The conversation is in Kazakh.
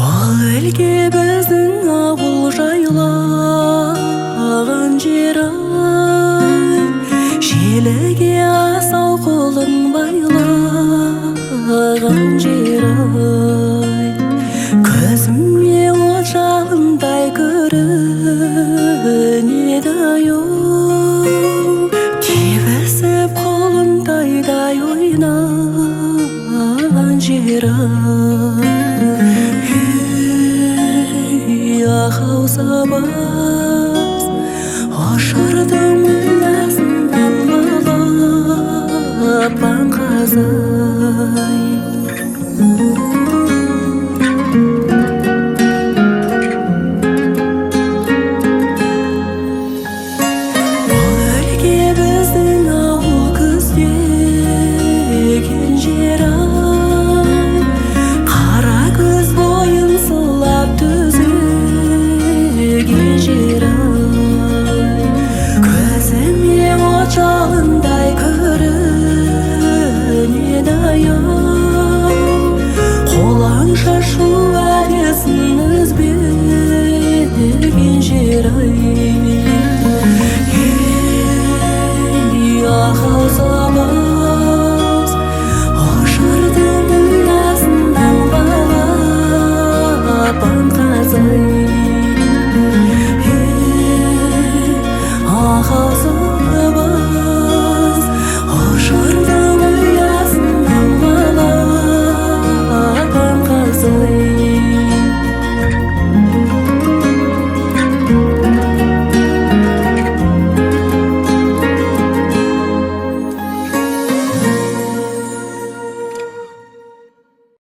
Ол өлке біздің ауыл жайлаған жер ай, желіге асау қолын байлаған жер ай. Көзіме от жалындай көрінеді ай-ой, тебісіп қолындайдай ойнаған жер ай. Ақау сабаз ұшырдым астынан балапан қазай. Ол өлке біздің ауыл күздеген жер ай, қара көз бойын сылап түзеген жер ай. Көзіме от жалындай көрінеді ай-ай, қолаң шашу әдесін үзбеген жер ай. Ақау сабаз ұшырдым астынан балапан